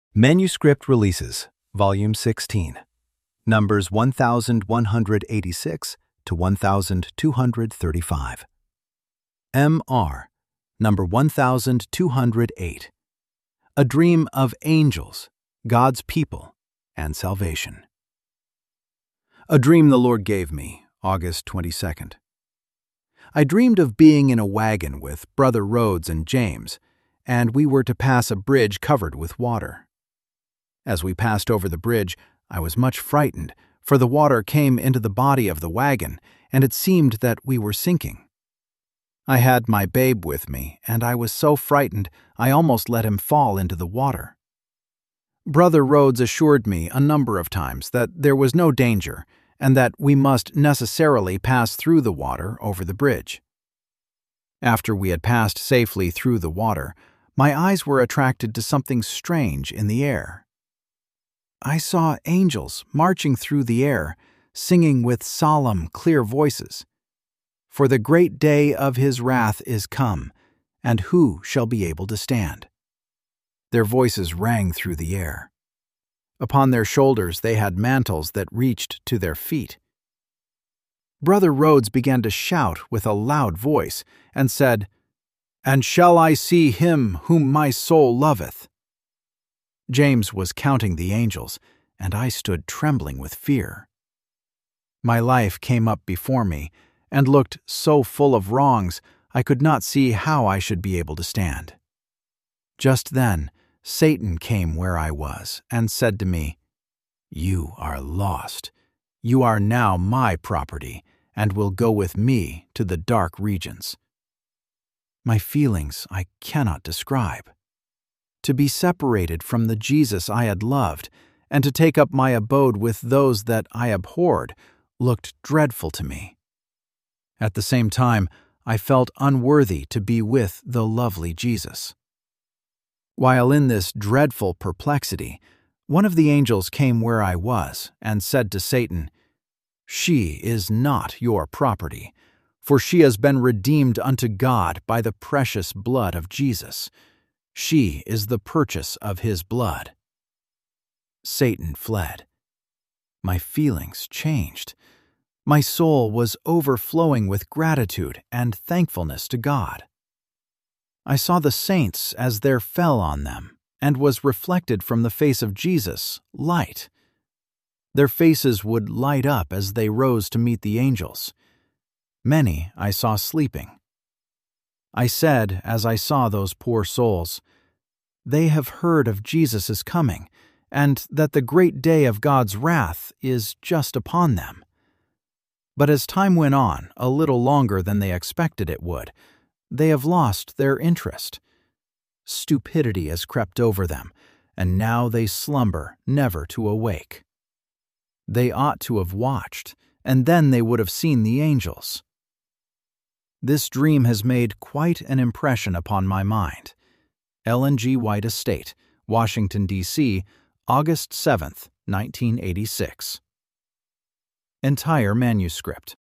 Manuscript Releases, Volume 16, Numbers 1186 to 1235. M.R., Number 1208. A Dream of Angels, God's People, and Salvation. A dream the Lord gave me, August 22nd. I dreamed of being in a wagon with Brother Rhodes and James, and we were to pass a bridge covered with water. As we passed over the bridge, I was much frightened, for the water came into the body of the wagon, and it seemed that we were sinking. I had my babe with me, and I was so frightened I almost let him fall into the water. Brother Rhodes assured me a number of times that there was no danger, and that we must necessarily pass through the water over the bridge. After we had passed safely through the water, my eyes were attracted to something strange in the air. I saw angels marching through the air, singing with solemn, clear voices. For the great day of his wrath is come, and who shall be able to stand? Their voices rang through the air. Upon their shoulders they had mantles that reached to their feet. Brother Rhodes began to shout with a loud voice, and said, "And shall I see him whom my soul loveth?" James was counting the angels, and I stood trembling with fear. My life came up before me, and looked so full of wrongs I could not see how I should be able to stand. Just then, Satan came where I was, and said to me, "You are lost. You are now my property, and will go with me to the dark regions." My feelings I cannot describe. To be separated from the Jesus I had loved, and to take up my abode with those that I abhorred, looked dreadful to me. At the same time, I felt unworthy to be with the lovely Jesus. While in this dreadful perplexity, one of the angels came where I was, and said to Satan, "She is not your property, for she has been redeemed unto God by the precious blood of Jesus. She is the purchase of his blood." Satan fled. My feelings changed. My soul was overflowing with gratitude and thankfulness to God. I saw the saints as there fell on them, and was reflected from the face of Jesus light. Their faces would light up as they rose to meet the angels. Many I saw sleeping. I said, as I saw those poor souls, "They have heard of Jesus' coming, and that the great day of God's wrath is just upon them." But as time went on, a little longer than they expected it would, they have lost their interest. Stupidity has crept over them, and now they slumber never to awake. They ought to have watched, and then they would have seen the angels. This dream has made quite an impression upon my mind. Ellen G. White Estate, Washington, D.C., August 7, 1986. Entire manuscript.